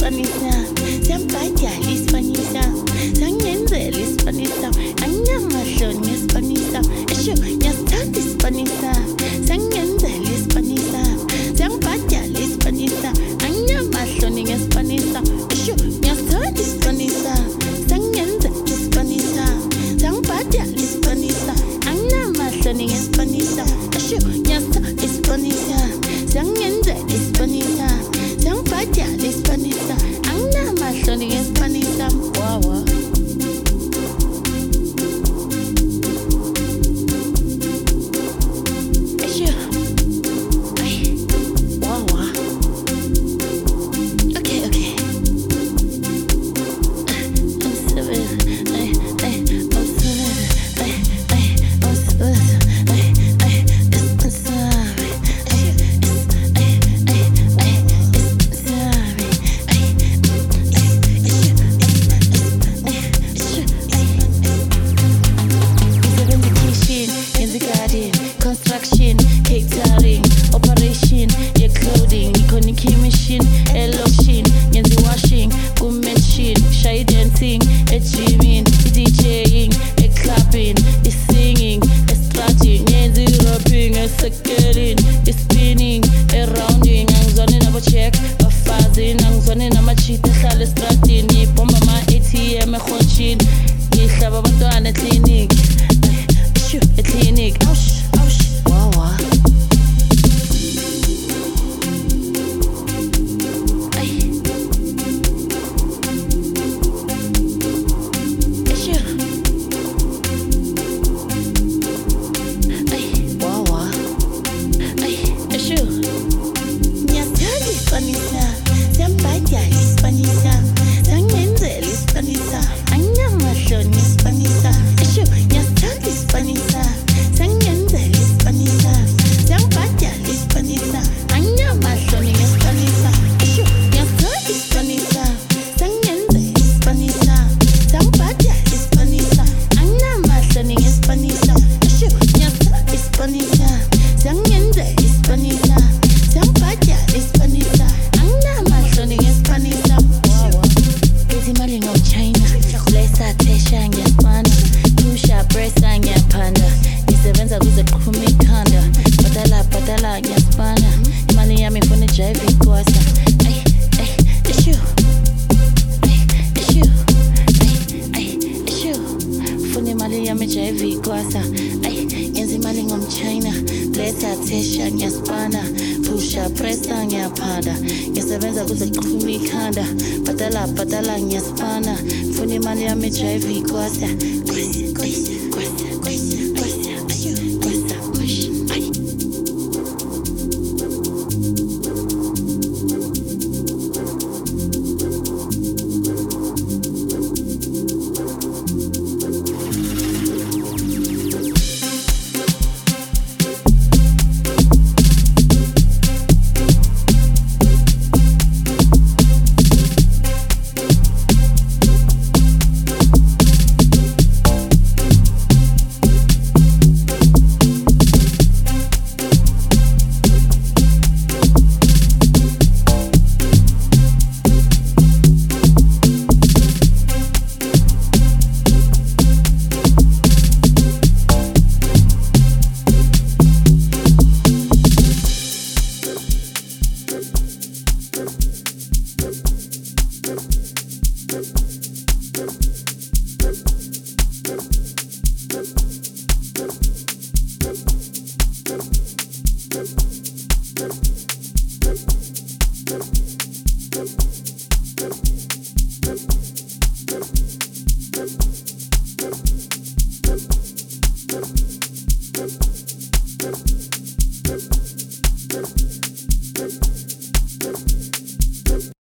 lispanisa, siyampatha lispanisa, sangenzela ispanisa, anginamahloni ngespanisa, esho ngiyasithanda ispanisa, sangenzela ispanisa, siyampatha lispanisa, anginamahloni ngespanisa, esho ngiyasithanda ispanisa, sangenzela ispanisa, siyampatha lispanisa, anginamahloni ngespanisa, esho ngiyasithanda ispanisa, sangenzela ispanisa. Siyampatha lispanisa, anginamahloni ngespanisa, wawa. Esho, ay, wawa. Okay. I'm seven, I'm seven, I'm seven, it's sorry. Construction, catering, operation, your clothing, iconic machine, lotion, yenzi washing, machine, shy dancing, gymming, DJing, clapping, singing, stretching, yenzi rapping, circling, spinning, rounding, angizwane nabo check, bafazi, angizwane namachita, hlala estradini, ngibhomba ama-ATM ekhonjini, ngihlaba abantwana eclinic, eclinic, wawa. Badala ngiyaspana funa imali yami ejive kwasa Thank you.